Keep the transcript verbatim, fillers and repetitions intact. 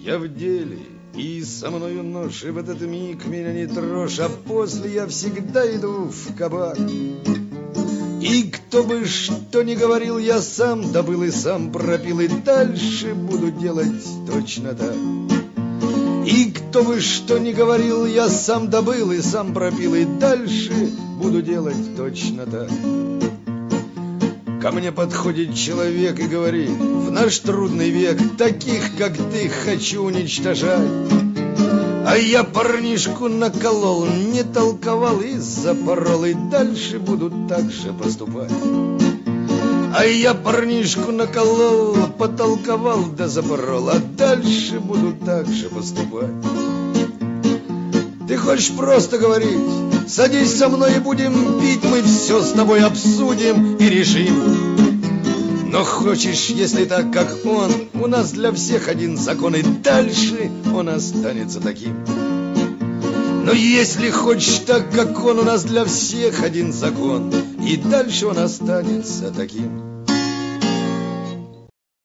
я в деле, и со мною нож, и в этот миг меня не трожь, а после я всегда иду в кабак. И кто бы что ни говорил, я сам добыл и сам пропил, и дальше буду делать точно так. И кто бы что ни говорил, я сам добыл и сам пропил, и дальше буду делать точно так. Ко мне подходит человек и говорит: в наш трудный век таких, как ты, хочу уничтожать. А я парнишку наколол, не толковал и запорол, и дальше буду так же поступать. А я парнишку наколол, потолковал да запорол, а дальше буду так же поступать. Ты хочешь просто говорить? Садись со мной и будем пить, мы все с тобой обсудим и решим. Но хочешь, если так, как он, у нас для всех один закон, и дальше он останется таким. Но если хочешь так, как он, у нас для всех один закон, и дальше он останется таким.